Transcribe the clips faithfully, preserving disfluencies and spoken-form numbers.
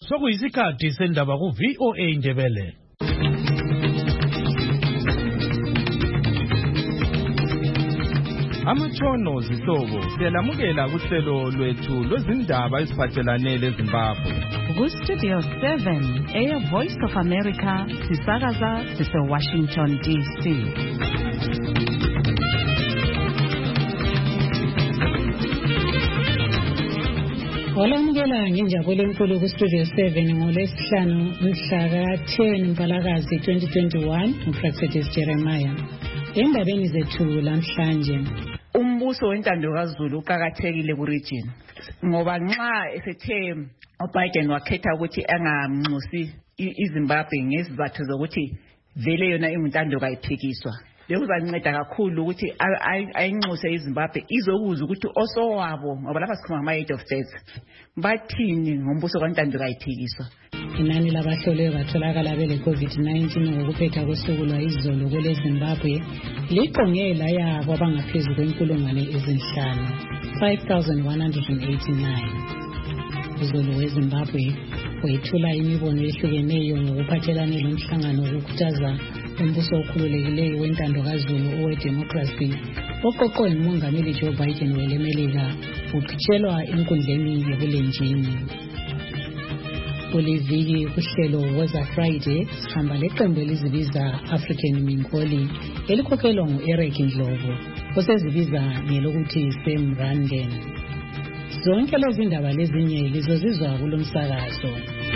sokuyisikhathi sendaba ku V O A Indebele. Amatshono zihlobo siyalamukela kuhlelo lwethu lwezindaba eziphathelane leZimbabwe. Ku Studio seven, Air Voice of America, sisakaza sise Washington D C. Olamukela nginjabule enkulu ku Studio seven ngolesihlanu mhla ka ten Mpalakazi twenty twenty-one, uProfessor Jeremiah. Endabeni zethu lamhlanje, umbuso wentando kaZulu uqhakathekile ku region ngoba nxa esethe uBiden wakhetha ukuthi angamnxusi iZimbabwe ngesizathu zokuthi vele yona ingintando kayiphikiswa. Bekuzanceda kakhulu ukuthi ayinxuse iZimbabwe izokuza ukuthi osowabo ngoba lapha sikhuluma ngama head of states bathini ngombuso wentando kayiphikiswa. Inani labahlolwe batholakala bele COVID nineteen ngokuphetha kosuku lwayizolo kwele Zimbabwe liqonge laya kwabangaphezulu kwenkulungwane ezinhlanu five thousand one hundred eighty-nine. Izolo weZimbabwe wethula imibono ehlukeneyo ngokuphathelane nomhlangano wokukhuthaza umbuso okhululekileyo wentando kaZulu owe-democracy oqoqwe ngumongameli Joe Biden welemelika uqhutshelwa enkundleni yobulenjini. Kuliviki kuhlelo Woza Friday sihamba leqembu elizibiza African Minkoli elikhokhelwa ngu-Eric Ndlovu osezibiza ngelokuthi Sam Randen. Zonke lezi ndaba lezinye lizozizwa kulomsakazo.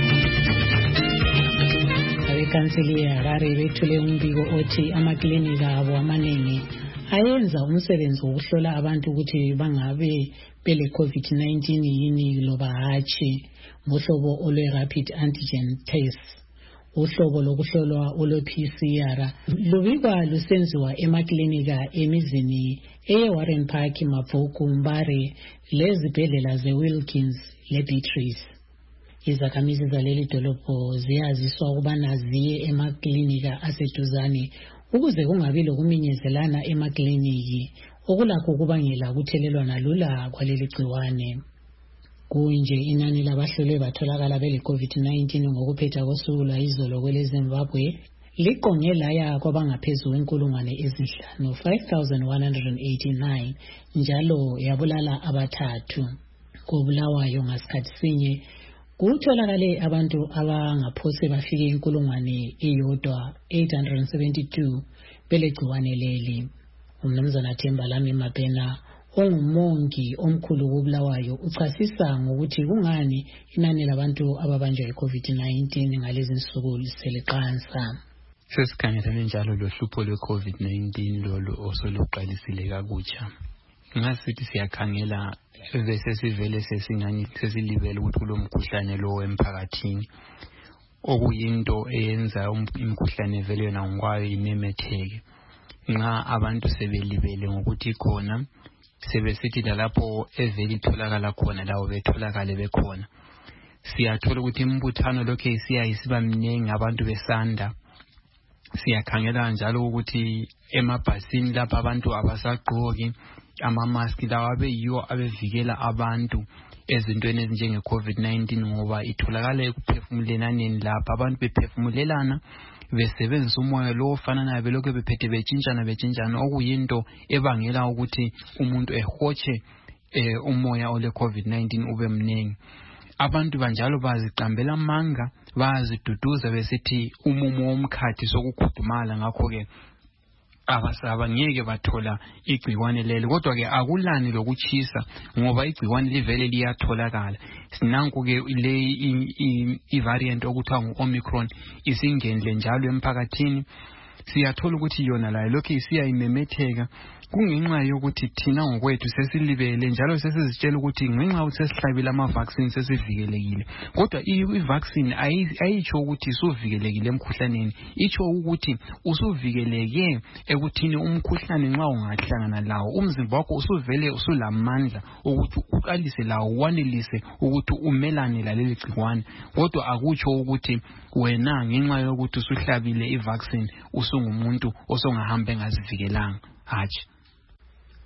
Abekansili yaHarare bethule umbiko othi amaklinika abo amaningi ayenza umsebenzi wokuhlola abantu ukuthi bangabe bele COVID nineteen yini loba hatshi ngohlobo olwe-rapid antigen test. Uhlobo lokuhlolwa olwe-P C R lubikwa lusenziwa emaklinika emizini eye-Warren Park, Mavuku, Mbare lezibhedlela ze-Wilkins le-Beatrice. Izakhamizi zaleli dolobho ziyaziswa ukubana ziye emaklinika aseduzane ukuze kungabi lokuminyezelana emakliniki okulakho ukubangela ukuthelelwana lula kwaleli gciwane. Kunje inani labahlolwe batholakala bele COVID nineteen ngokuphetha kosuku lwayizolo kwele Zimbabwe liqonge laya kwabangaphezulu kwenkulungwane ezinhlanu five thousand one hundred eighty-nine njalo yabulala abathathu. Kubulawayo ngasikhathi sinye kutholakale abantu abangaphose bafike inkulungwane eyodwa eight hundred seventy-two bele gciwane leli. Umnumzana Thembalami Mabhena ongumongi omkhulu kubulawayo uchasisa ngokuthi kungani inani labantu ababanjwa yi-COVID nineteen ngalezi nsuku seliqansa. Sesikhangelane njalo lohlupho lwe-COVID nineteen lolo osoluqalisile kakutsha. Ngasithi siyakhangela bese sivele sesingani sesilibele ukuthi kulo mkhuhlane lo emphakathini okuyinto eyenza imkhuhlane vele yona ngokwayo imemetheke. Nxa abantu sebelibele ngokuthi khona sebesithi lapho eveli tholakala khona lawo betholakale bekhona. Siyathola ukuthi imbuthano lokho isiya isiba mningi abantu besanda. Siyakhangela njalo ukuthi emabhasini lapha abantu abasagqoki ama-mask lawa abeyiwo abevikela abantu ezintweni ezinjenge COVID nineteen ngoba itholakala ekuphefumulelaneni lapha abantu bephefumulelana besebenzisa umoya lo ofananayo belokho bephethe betshintshana betshintshana okuyinto ebangela ukuthi umuntu ehotshe eh, umoya ole COVID nineteen ube mningi. Abantu banjalo baziqambela amanga baziduduza besithi umumo womkhathi sokukhudumala ngakho ke abasaba ngeke bathola igciwane leli kodwa ke akulani lokuchisa ngoba igciwane livele liyatholakala. Sinanku ke le i-variant okuthiwa ngu-Omicron isingenile njalo emphakathini. Siyathola ukuthi yona layo lokho isiya imemetheka kungenxa yokuthi thina ngokwethu sesilibele njalo sesizitshela ukuthi ngenxa ukuthi sesihlabile ama-vaccine sesivikelekile. Kodwa i-vaccine ayitsho ukuthi usuvikelekile emkhuhlaneni, itsho ukuthi usuvikeleke ekuthini umkhuhlane nxa ungahlangana lawo umzimba wakho usuvele usulamandla ukuthi uqalise lawo wanelise ukuthi umelane laleli gciwane. Kodwa akutsho ukuthi wena ngenxa yokuthi usuhlabile i-vaccine usungumuntu osongahamba engazivikelanga. Hatshi.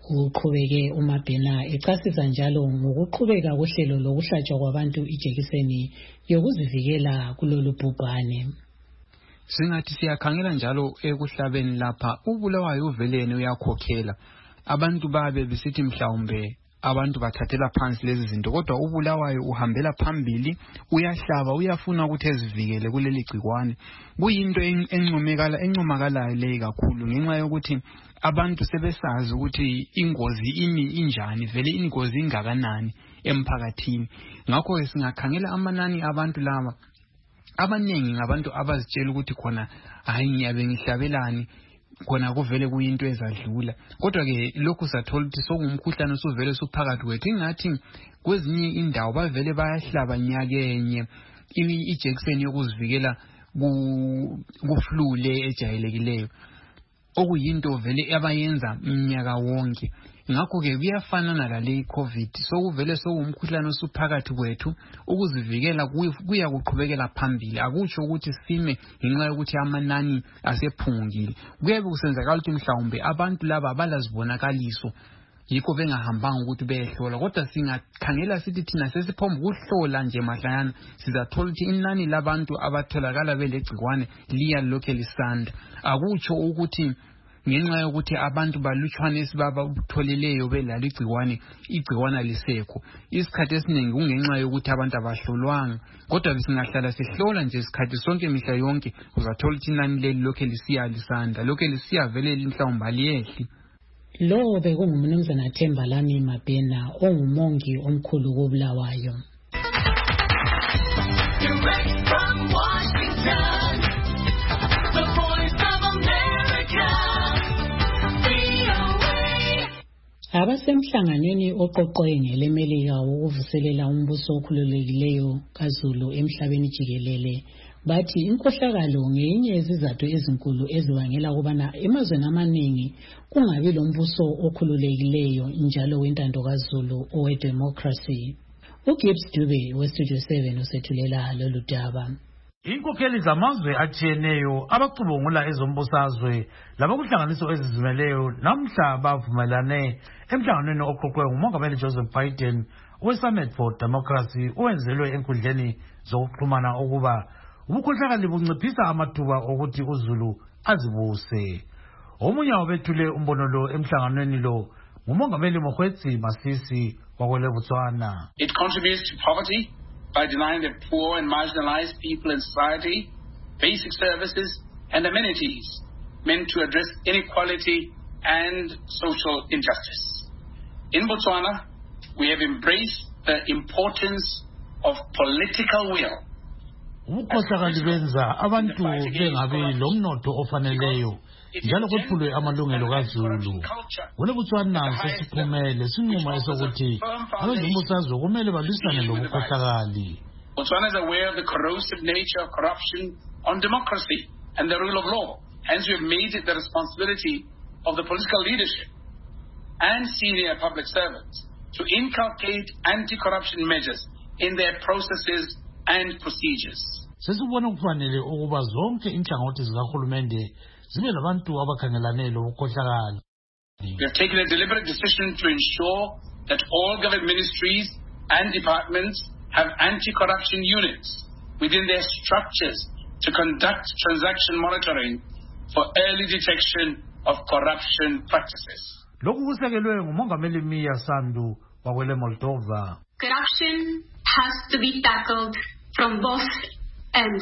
uqhubeke uMabhena ecasisa njalo ngokuqhubeka kohlelo lokuhlatshwa kwabantu ijekiseni yokuzivikela kulolu bhubhane. Singathi siyakhangela njalo ekuhlabeni lapha ubulawayo uvelene uyakhokhela abantu babe besithi mhlawumbe abantu bathathela phansi lezi zinto kodwa ubulawayo uhambela phambili uyahlaba uyafuna ukuthi ezivikele kuleli gcikwane kuyinto encomekala encomakalayo le kakhulu ngenxa yokuthi abantu sebesazi ukuthi ingozi imi injani vele ingozi ingakanani emphakathini ngakho singakhangela amanani abantu laba abanengi ngabantu abazitshela ukuthi khona hayi ngiyabe ngihlabelani khona kuvele kuyinto ezadlula kodwa ke lokhu sathola ukuthi sokungumkhuhlane usuvele suphakathi kwethu ingathi kwezinye indawo bavele bayahlaba nyakenye ijekiseni yokuzivikela kuflule ejayelekileyo okuyinto vele abayenza mnyaka wonke ngakho ke kuyafanana lale COVID sokuvele sokungumkhuhlane osuphakathi kwethu ukuzivikela kuya kuqhubekela phambili akutsho ukuthi sime ngenxa yokuthi amanani asephungile kuyabe kusenzakala ukuthi mhlawumbe abantu laba balazibonakaliso yikho bengahambanga ukuthi beyehlola kodwa singakhangela sithi thina sesiphomba ukuhlola nje mahlayana sizathola ukuthi inani labantu abatholakala belegcikwane liya lokho lisanda akutsho ukuthi ngenxa yokuthi abantu balutshwane esibabutholeleyo belalo igcikwane igcikwana lisekho isikhathi esiningi kungenxa yokuthi abantu abahlolwanga kodwa bisingahlala sihlola nje isikhathi sonke mihla yonke uzathola ukuthi inani leli lokho lisiya lisanda lokho lisiya vele mhlawumbe aliyehli. Lo bekungumnumzana Thembalani Mabhena ongumongi omkhulu koBulawayo. Abasemhlanganweni oqoqwe ngelemelika wokuvuselela umbuso okhululekileyo kaZulu emhlabeni jikelele bathi inkohlakalo ngenye yezizathu ezinkulu ezibangela ukubana emazweni amaningi kungabi lombuso okhululekileyo njalo wentando kaZulu owedemocracy. uGibbs Dube weStudio seven usethulela lolu daba. Inkokheli zamazwe atshiyeneyo abacubungula ezombusazwe labakuhlanganiso ezizimeleyo namhla bavumelane emhlanganweni oqoqwe ngumongameli Joseph Biden weSummit for Democracy owenzelwe enkundleni zokuxhumana ukuba ubukhohlakali bunciphisa amathuba okuthi uZulu azibuse. Omunye wabethule umbono lo emhlanganweni lo ngumongameli Mokgweetsi Masisi wakwele Botswana. It contributes to poverty by denying the poor and marginalized people in society basic services and amenities meant to address inequality and social injustice. In Botswana, we have embraced the importance of political will. Ubukhohlakali benza abantu bengabi lomnotho ofaneleyo njalo kuphulwe amalungelo kaZulu. Wele Botswana sesiphumele sinqumo esokuthi abezombusazwe kumele balwisane lobukhohlakali. Botswana is aware of the corrosive nature of corruption on democracy and the rule of law. Hence we have made it the responsibility of the political leadership and senior public servants to inculcate anti-corruption measures in their processes and procedures. Sesibona kufanele ukuba zonke inhlangothi zikahulumende zibe labantu abakhangelane lobukhohlakali. We have taken a deliberate decision to ensure that all government ministries and departments have anti-corruption units within their structures to conduct transaction monitoring for early detection of corruption practices. Lokhu kusekelwe ngumongameli Mia Sandu wakwele Moldova. Corruption has to be tackled from both ends,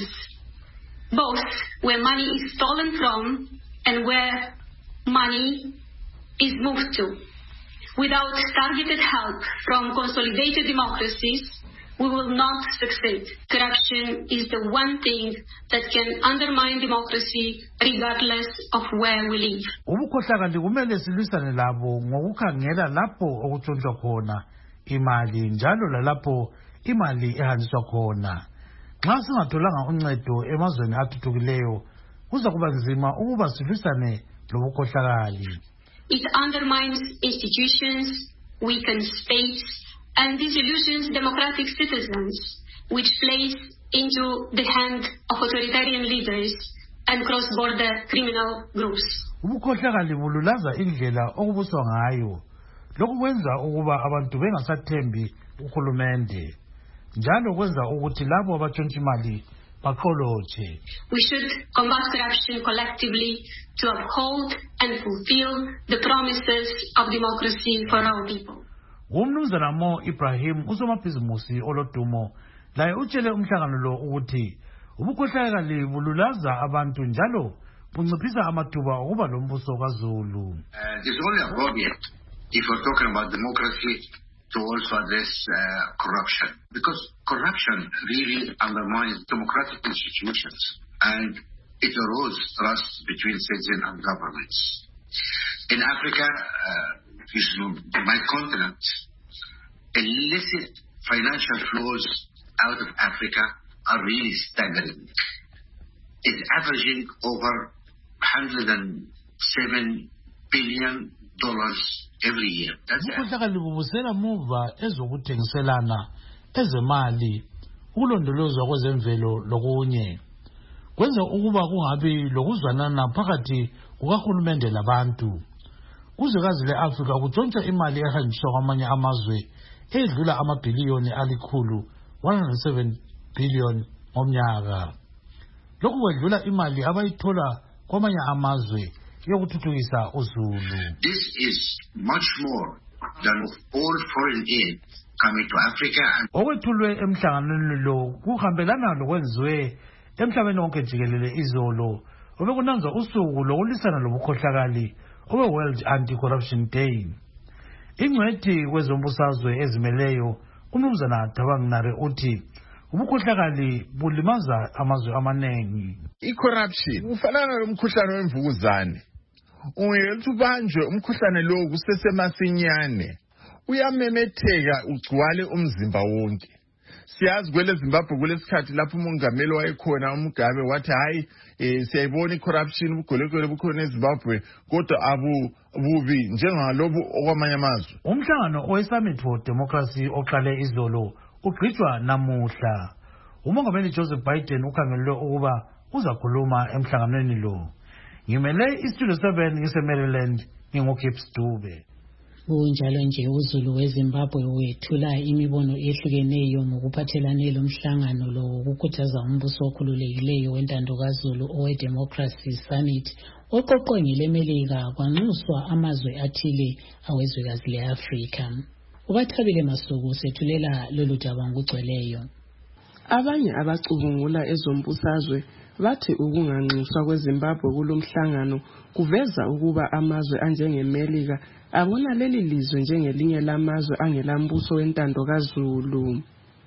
both where money is stolen from and where money is moved to. Without targeted help from consolidated democracies, we will not succeed. Corruption is the one thing that can undermine democracy regardless of where we live. Ubukhohlakali kumele silwisane labo ngokukhangela lapho okutshontshwa khona imali njalo lalapho imali ehanjiswa khona. Nxa singatholanga uncedo emazweni athuthukileyo kuza kuba nzima ukuba silwisane lobukhohlakali. It undermines institutions, weakens states, and disillusions democratic citizens, which plays into the hand of authoritarian leaders and cross-border criminal groups. Ubukhohlakali bululaza indlela okubuswa ngayo lokhu kwenza ukuba abantu bengasathembi uhulumende njalo kwenza ukuthi labo abatshontsha imali bakholotshe. We should combat corruption collectively to uphold and fulfill the promises of democracy for our people. Umnumzana Mo Ibrahim usomabhizimusi olodumo laye utshele umhlangano lo ukuthi ubukhohlakali bululaza abantu njalo bunciphisa amathuba okuba lombuso kaZulu. It is only appropriate if we're talking about democracy to also address uh, corruption, because corruption really undermines democratic institutions and it erodes trust between citizens and governments. In Africa, uh, which is my continent, illicit financial flows out of Africa are really staggering. It's averaging over one hundred seven billion dollars every year. Ukhohlakali bubusela muva ezokuthengiselana ezemali ukulondolozwa kwezemvelo lokunye kwenza ukuba kungabi lokuzwanana phakathi kukahulumende labantu. Kuzwekazi le-Afrika kutshontsha imali ehanjiswa kwamanye amazwe edlula amabhiliyoni alikhulu one hundred seven billion ngomnyaka. Lokhu kwedlula imali abayithola kwamanye amazwe yokuthuthukisa uZulu. This is much more than all foreign aid coming to Africa. Okwethulwe emhlanganweni lo kuhambelana lokwenziwe emhlabeni wonke jikelele izolo obekunanzwa usuku lokulisana lobukhohlakali owe World Anti-Corruption Day. Ingcwethi kwezombusazwe ezimeleyo uMnumzana Dabanginare uthi ubukhohlakali bulimaza amazwe amanengi. I-corruption ufanana nomkhuhlane wemvukuzane. Ungethi ubanjwe umkhuhlane lo kusesemasinyane uyamemetheka ugcwale umzimba wonke. Siyazi kwele Zimbabwe kulesikhathi lapho umongameli wayekhona uMugabe wathi hayi eh siyayibona i-corruption ubugolekole bukhona eZimbabwe kodwa abu bubi njengalobu okwamanye amazwe. Umhlangano oweSummit for Democracy oqale izolo ugqitshwa namuhla. Umongameli Joseph Biden ukhangelwe ukuba uzakhuluma emhlanganweni lo. Ngimele iStudio seven ngise-Maryland ngingoKips Dube. Kunjalo nje uZulu weZimbabwe wethula imibono ehlukeneyo ngokuphathelane lomhlangano lo wokukhuthaza umbuso okhululekileyo wentando kaZulu owe-Democracy Summit oqoqwe ngelemelika kwanxuswa amazwe athile awezwekazi le-Afrika. Ubathabile Masuku sethulela lolu daba ngokugcweleyo. Abanye abacubungula ezombusazwe bathi ukunganxuswa kweZimbabwe kulomhlangano kuveza ukuba amazwe anjengeMelika abona leli lizwe njengelinye lamazwe angelambuso wentando kaZulu.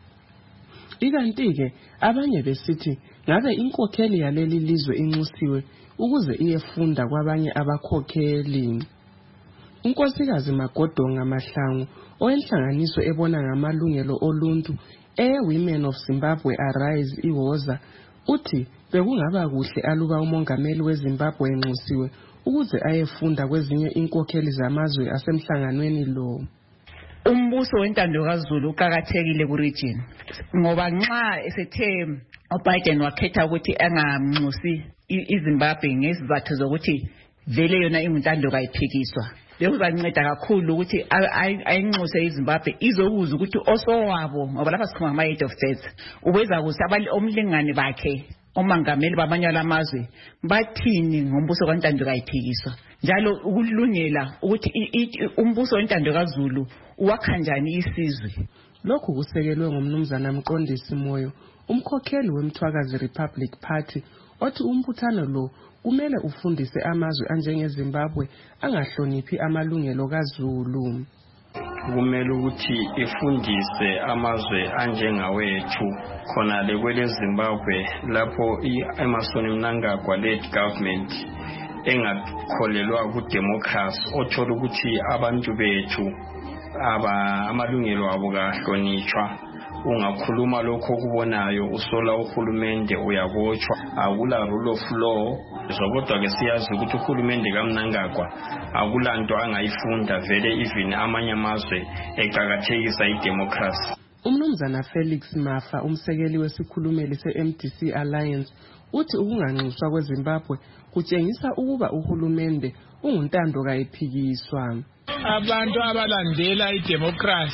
Ikanti-ke abanye besithi ngabe inkokheli yaleli lizwe inxusiwe ukuze iyefunda kwabanye abakhokheli. Unkosikazi Magodonga Mahlangu oyenhlanganiso ebona ngamalungelo oluntu e-Women of Zimbabwe Arise iwoza uthi bekungaba kuhle aluba umongameli weZimbabwe enxusiwe ukuze ayefunda kwezinye inkokheli zamazwe asemhlanganweni lo. Umbuso wentando kaZulu uqhakathekile ku region ngoba nxa esethe uBiden wakhetha ukuthi angamnxusi iZimbabwe ngesizathu zokuthi vele yona ingintando kayiphikiswa. Lokhu kuzanceda kakhulu ukuthi ayinxuse iZimbabwe izokuza ukuthi osowabo ngoba lapha sikhuluma ngama head of state ubeza ukuthi abali omlingani bakhe omangameli bamanyala amazwe bathini ngombuso kaNtando kayiphikiswa njalo ukulungela ukuthi umbuso wentando kaZulu uwakha kanjani isizwe. Lokhu kusekelwe ngomnumzana Mqondisi Moyo umkhokheli weMthwakazi Republic Party othi umbuthano lo kumele ufundise amazwe anjengeZimbabwe angahloniphi amalungelo kaZulu. Kumele ukuthi ifundise amazwe anjengawethu khona le kwele Zimbabwe lapho iEmerson Mnangagwa led government engakholelwa ku democracy othola ukuthi abantu bethu aba amalungelo abo kahlonitshwa. Ungakhuluma lokho kubonayo usola uhulumende uyabotshwa akula rule of law. Kodwa ke siyazi ukuthi uhulumende kaMnangagwa akulanto angayifunda vele even amanye amazwe eqhakathekisa idemocracy. Umnumzana Felix Mafa, umsekeli wesikhulumeli se-M D C Alliance, uthi ukunganxuswa kweZimbabwe kutshengisa ukuba uhulumende unguntando kayiphikiswa. Abantu abalandela idemocracy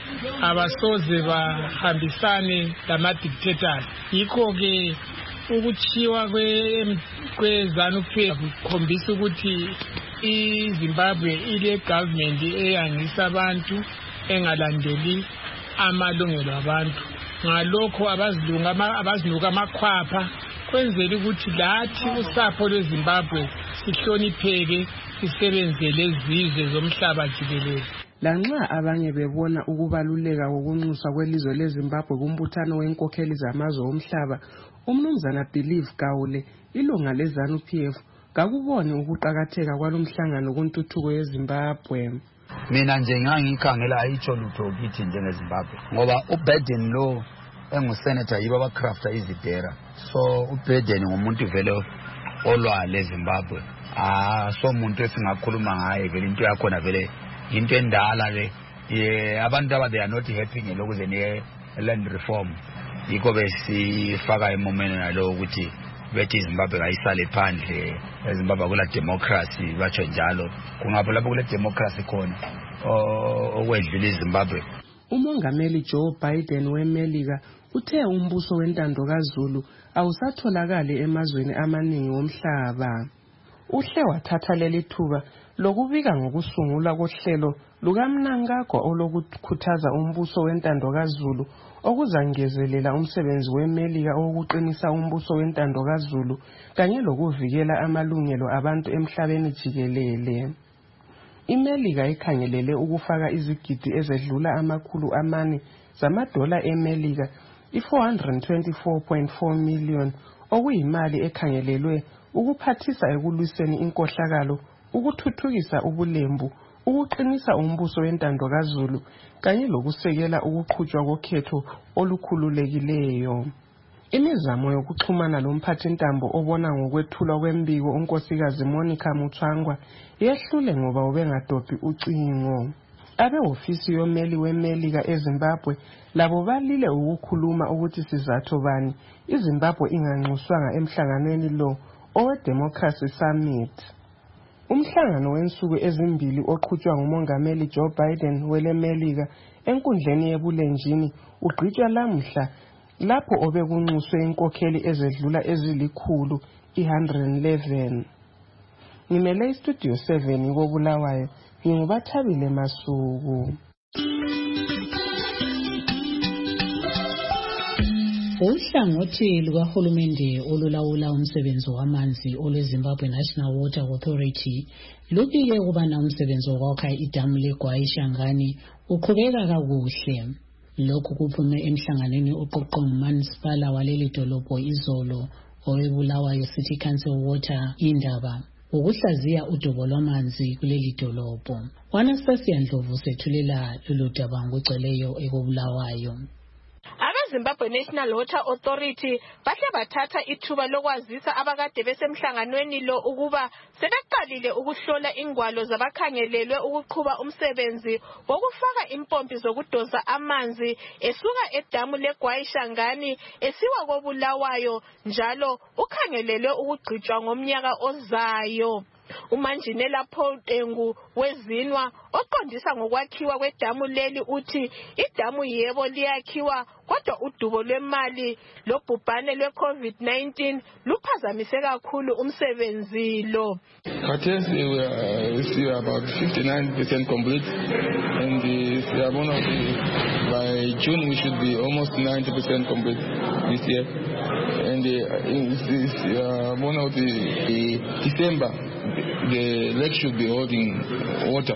abasoze bahambisane lama-dictators. Yikho ke ukuchiwa kwe-ZANU P F kukhombisa ukuthi iZimbabwe ile government eyangisa abantu engalandeli amalungelo abantu. Ngalokho abazilunga abazinuka amakhwapha kwenzela ukuthi lathi usapho lweZimbabwe sihlonipheke sisebenzele izizwe zomhlaba jikelele. Lanxa abanye bebona ukubaluleka kokunxuswa kwelizwe leZimbabwe kumbuthano wenkokheli zamazwe omhlaba, umnumzana Believe Gaule, ilunga leZANU P F, kakuboni ukuqhakatheka kwalomhlangano kuntuthuko yeZimbabwe. Mina nje ngangikhangela ayitsho lutho kithi njengeZimbabwe ngoba uBiden lo engusenator yibo abacrafta izidera. So uBiden ngumuntu vele olwa leZimbabwe. Ah so umuntu esingakhuluma ngaye vele into yakhona vele into endala le eh abantu aba they are not happy ngelokuze ne land reform. Yikho besifaka emomeni nalo ukuthi bethi iZimbabwe ayisale phandle, eZimbabwe kula democracy batsho njalo. Kungapho lapho kule democracy khona okwedlula iZimbabwe. Umongameli Joe Biden weMelika uthe umbuso wentando kaZulu awusatholakala emazweni amaningi omhlaba. Uhle wathatha leli thuba lokubika ngokusungulwa kohlelo lukaMnangagwa olokukhuthaza umbuso wentando kaZulu okuzangezelela umsebenzi weMelika wokuqinisa umbuso wentando kaZulu kanye lokuvikela amalungelo abantu emhlabeni jikelele. iMelika ikhangelele ukufaka izigidi ezedlula amakhulu amane zamadola eMelika i-four hundred twenty-four point four million okuyimali ekhangelelwe ukuphathisa ekulwiseni inkohlakalo, ukuthuthukisa ubulembu, ukuqinisa umbuso wentando kaZulu kanye lokusekela ukuqhutshwa kokhetho olukhululekileyo. Imizamo yokuxhumana lomphathintambo obona ngokwethulwa kwembiko unkosikazi Monica Mutsvangwa yehlule ngoba ubengadobhi ucingo. Abehofisi yomeli weMelika eZimbabwe labo balile ukukhuluma ukuthi sizathu bani iZimbabwe inganxuswanga emhlanganweni lo owe-Democracy Summit. Umhlangano wensuku ezimbili oqhutshwa ngumongameli Joe Biden weleMelika enkundleni yebulenjini ugqitshwa lamuhla lapho obekunxuswe inkokheli ezedlula ezilikhulu one hundred eleven. Ngimele istudio seven koBulawayo, ngingubathabile Masuku. Uhlangothi lukahulumende olulawula umsebenzi wamanzi olweZimbabwe National Water Authority lubike ukubana umsebenzi wokwakha idamu leGwayi-Shangani uqhubeka kakuhle. Lokhu kuphume emhlanganweni oqoqwe ngumasipala waleli dolobho izolo oweBulawayo City Council Water indaba ukuhlaziya udubo lwamanzi kuleli dolobho. Anastasia Ndlovu sethulela lolu daba ngogcweleyo ekoBulawayo. Zimbabwe National Water Authority bahle bathatha ithuba lokwazisa abakade besemhlanganweni lo ukuba sebeqalile ukuhlola ingwalo zabakhangelelwe ukuqhuba umsebenzi wokufaka impompi zokudosa amanzi esuka edamu leGwayi-Shangani esiwa koBulawayo, njalo ukhangelelwe ukugcitshwa ngomnyaka ozayo. uManjinela Paul Tengu wezinwa oqondisa ngokwakhiwa kwedamu leli uthi idamu yebo liyakhiwa kodwa udubo lwemali lobhubhane lwe-COVID nineteen luphazamise kakhulu umsebenzi lo. Khathesi we are about fifty-nine percent complete, and we are one of the, by June we should be almost ninety percent complete this year, and uh, this uh, one of the, the December the lake should be holding water,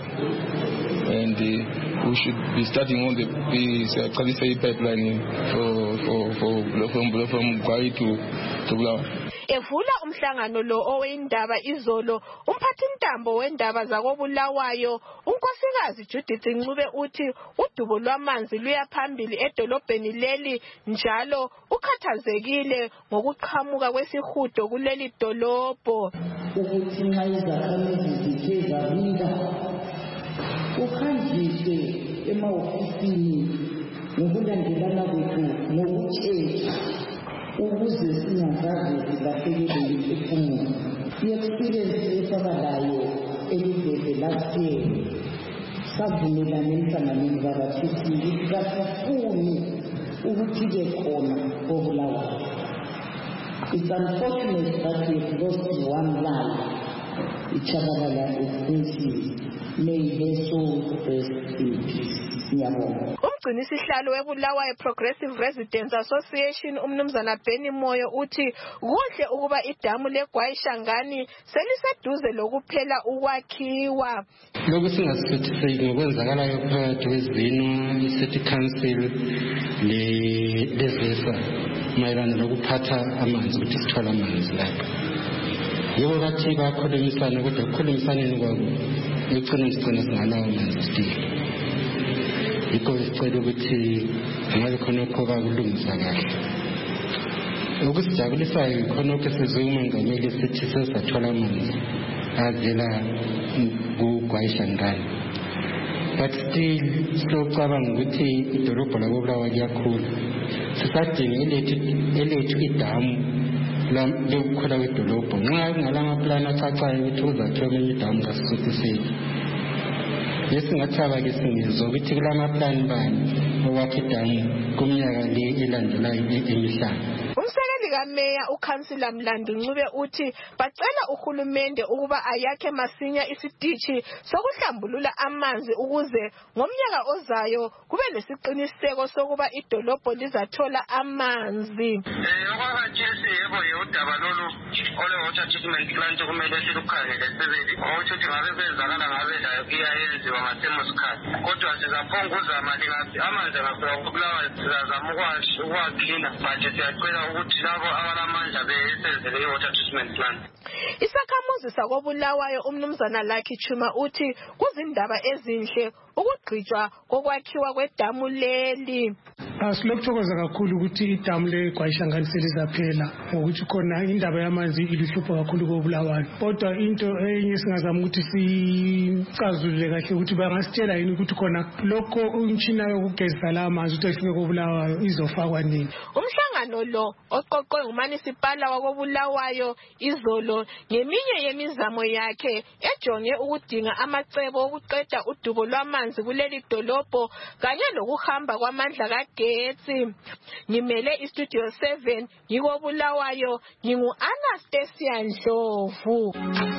and uh, we should be starting on the Khalisei uh, pipeline for, for, for, from, from Gwayi to, to Bulawayo. Evula umhlangano lo owendaba izolo, umphathintambo wendaba zakoBulawayo unkosikazi Judith Ncube uthi udubo lwamanzi luyaphambili edolobheni leli, njalo ukhathazekile ngokuqhamuka kwesihudo kuleli dolobho. Ukuthi nxa izakhamizi zithe zabika uhanjiswe emaofisini ngokulandelana kwethu ngokutshetha ukuze singazazi silahlekelwe yimiphefumulo. I-experience esaba layo eliveze last year savumelana emhlanganweni kabathuthi ukuthi kasifuni ukuthi-ke khona kobulawayo. It's unfortunate that we have lost one life. Ichabalala expensive. May their soul rest in peace. Ngiyabonga. Umgcinisihlalo weBulawayo Progressive Residents Association umnumzana Benny Moyo uthi kuhle ukuba idamu leGwayishangani seliseduze lokuphela ukwakhiwa. Lokhu singasifethise ngokwenzakalayo phakathi kwezino i-City Council le-Lezesa mayelana nokuphatha amanzi ukuthi sithola amanzi lapha. Yebo bathi bakhulumisana kodwa ukukhulumisaneni kwabo ekugcineni sigcina singalawo amanzi still. Yikho sicela ukuthi ngabe khona okho bakulungisa kahle. Ukusijabulisayo khona okho sizokumengameli sithi sesathola amanzi avela kuGwayishangani. But still socabanga ukuthi idolobha lakoBulawayo liyakhula. Sisadinga elethu idamu lokukhula kwedolobha. Nxa kungalama plan acacayo ukuthi uzathola idamu kaSuthu City. Lesingathaba ke singizwa ukuthi kulama plan bani okwakha idamu kumnyaka le elandelayo emihlanu. Umsekeli kaMeya uKhansila Mlandi Ncube uthi bacela uhulumende ukuba ayakhe masinya isitishi sokuhlambulula amanzi ukuze ngomnyaka ozayo kube lesiqiniseko sokuba idolobho lizathola amanzi. Eh okwakhathesi yebo yodaba lolu ole water treatment plant kumele silukhangele sibili ukuthi ngabe kwenzakala ngabe la iyayenziwa ngasemo sikhathi kodwa sizaphonga uzama lingathi amanzi angafika kuBulawayo sizazama ukwakhila but siyacela ukuthi labo abalamandla besenzele i-water treatment plant. Isakhamuzi sakoBulawayo umnumzana Lucky Chuma uthi kuzindaba ezinhle ukugqitshwa kokwakhiwa kwedamu leli. Asilokuthokoza kakhulu ukuthi idamu leGwayishangani selizaphela ngokuthi khona indaba yamanzi iluhlupho kakhulu koBulawayo. Kodwa into enye singazama ukuthi sicazulule kahle ukuthi bangasitshela yini ukuthi khona lokho umtshina yokugezisa la amanzi ukuthi efike koBulawayo izofakwa nini. Umhlangano lo oqoqwe nguMunicipal wakoBulawayo izolo ngeminye yemizamo yakhe ejonge ukudinga amacebo okuqeda udubo lwamanzi kuleli dolobho kanye lokuhamba kwamandla kagetsi. Ngimele iStudio seven ngikoBulawayo ngingu Anastasia Ndlovu.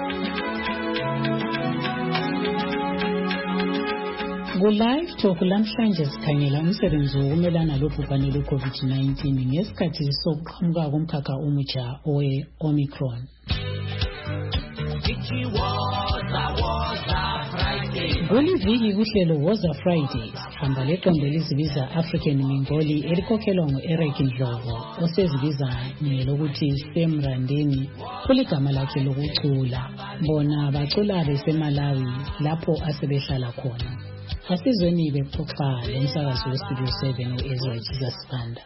Ku-Live Talk lamhlanje sikhangela umsebenzi wokumelana lobhubhane lwe-COVID nineteen ngesikhathi sokuqhamuka komkhakha omutsha owe-Omicron. Kuliviki kuhlelo Woza Friday hamba leqembu elizibiza African Mingoli elikhokhelwa ngu-Eric Ndlovu osezibiza ngelokuthi Semrandeni kuligama lakhe lokucula. Bona bacula beseMalawi lapho asebehlala khona. Asizweni bexoxa lomsakazi weStudio seven u-Ezra Jesus Banda.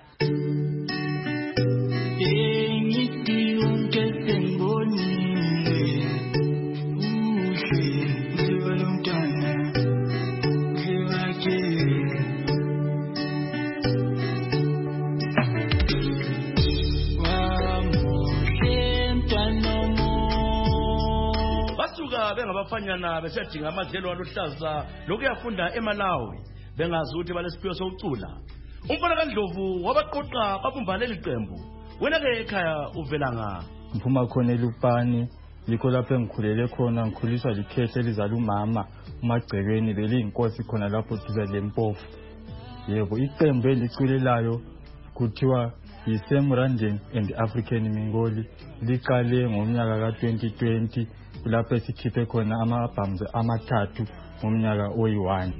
Bengabafanyana besedinga amadlelo aluhlaza lokuyafunda eMalawi bengazi ukuthi balesiphiwo sokucula. Umfana kaNdlovu wabaqoqa babumbane liqembu. Wena ke ekhaya uvela nga? Mphuma khona eLupane yikho lapho engikhulele khona ngikhuliswa likhehle elizala umama uMagcekeni beliyinkosi khona lapho duze leMpofu. Yebo iqembu eliculelayo kuthiwa yiSemrandeni and African Mingoli liqale ngomnyaka ka twenty twenty lapho sikhiphe khona ama-albums amathathu ngomnyaka oyi-one.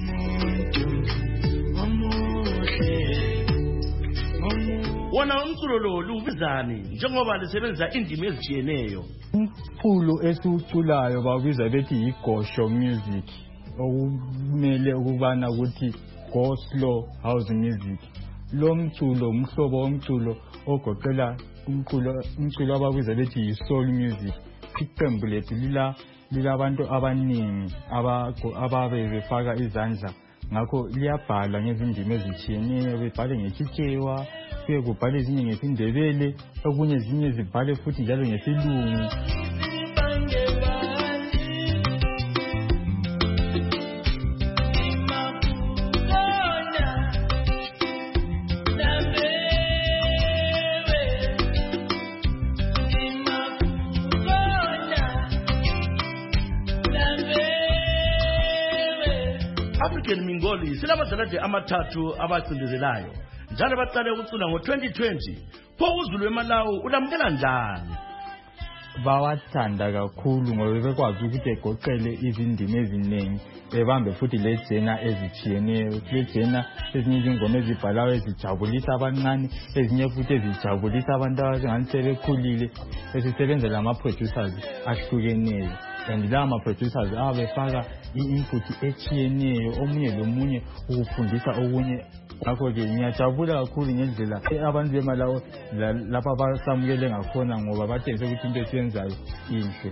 Wona umculo lo lubizani njengoba lisebenza indima ezijiyeneyo? Umculo esiwuculayo bawiza bethi yigosho music okumele ukubana ukuthi go slow house music. Lo mculo umhlobo womculo ogoqela umculo umculo abawiza bethi yi-soul music. Iqembu lethu lila lilabantu abaningi ababe befaka izandla ngakho liyabhala ngezindimi ezitshiyeneyo, bebhale ngeSityewa, kuye kubhale ezinye ngeSindebele, okunye ezinye zibhale futhi njalo ngesilungu. African Mingoli silabazalade amathathu abacindezelayo njalo baqale ukucula ngo twenty twenty. Pho uZulu eMalawi ulamkela njani? Bawathanda kakhulu ngoba bekwazi ukuthi egoqele izindimi eziningi, bebambe futhi lejena ezitshiyeneyo. Lejena ezinye izingoma ezibhalayo ezijabulisa abancane, ezinye futhi ezijabulisa abantu abangani sebekhulile. Esisebenza lama-producers ahlukeneyo, and la ma-producers abefaka i-input etshiyeneyo, omunye lomunye ukufundisa okunye. Ngakho-ke ngiyajabula kakhulu ngendlela abantu beMalawi lapha basamukele ngakhona ngoba batshengise ukuthi into esiyenzayo inhle.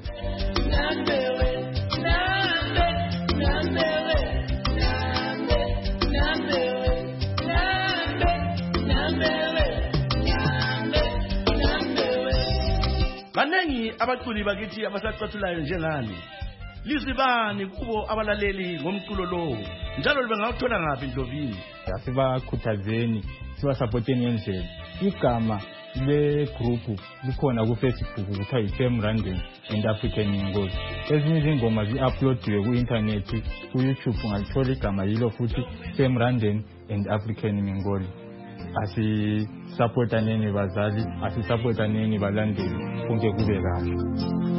Banengi abaculi bakithi abasacathulayo njengani. Lizibani kubo abalaleli ngomculo lowo njalo bengawuthola ngaphi Ndlovini? Asibakhuthazeni, sibasapoteni ngendlela. Igama le group likhona ku Facebook kuthiwa yiFemrandeni and African Mingoli. Ezinye izingoma zi-uploadiwe ku-internet, ku-YouTube ungalithola igama yilo futhi Femrandeni and African Mingoli. Asisapotaneni bazali, asisapotaneni balandeli, konke kube kahle.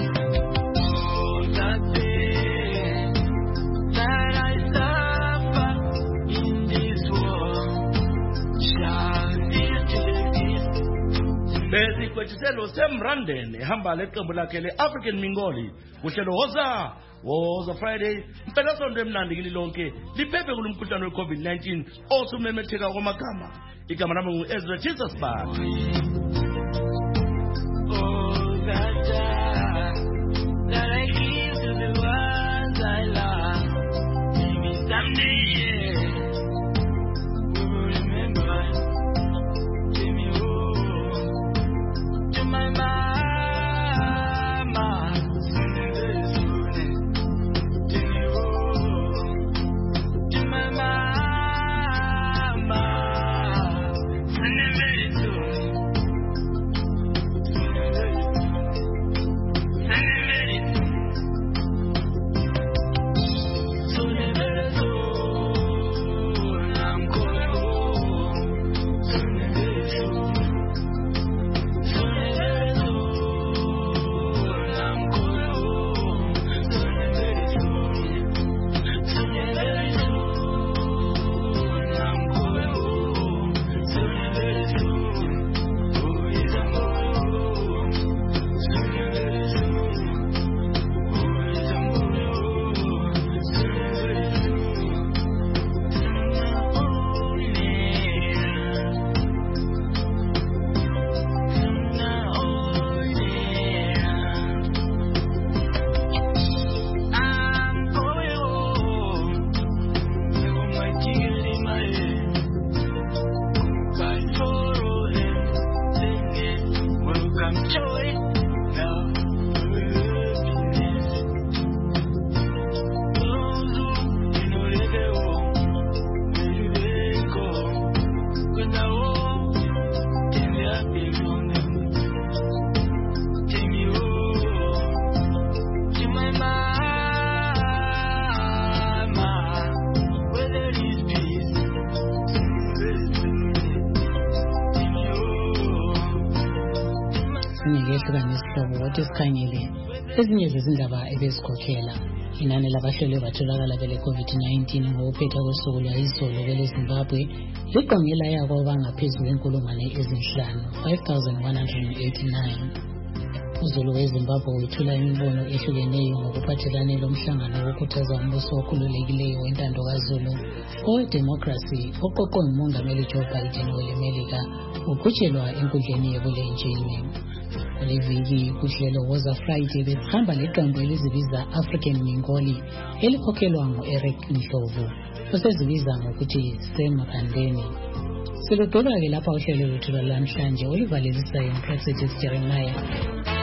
Besikwetiselo Semrandeni ehamba leqembu lakhe le-African Mingoli kuhlelo Woza Woza Friday. Impelasonto emnandi kini lonke liphephe kulo mkhuhlane we-COVID nineteen osumemetheka kwamagama. Igama lami ngu-Ezra Jesus Bak. Esikhangele ezinye zezindaba ebezikhokhela inani labahloli batholakala bele COVID nineteen ngokuphetha kosuku lwayizolo kwele Zimbabwe liqongela yabo abangaphezulu kwenkulungwane ezinhlanu five thousand one hundred eighty-nine. uzulu wezimbabwe wethula imibono ehlukeneyo ngokuphathelane lomhlangano wokukhuthaza umbuso okhululekileyo wentando kazulu owedemokhrasi oqoqwe ngumongameli Joe Biden welemelika uqhutshelwa enkundleni yebulenjini. Oliviki kuhlelo Woza Friday behamba leqembu elizibiza African Mingoli elikhokhelwa ngu-Eric Ndlovu osezibiza ngokuthi Semakandeni. Siludolwa ke lapha uhlelo lwethu lwanamhlanje olivalelisayo uProfessor Jeremiah.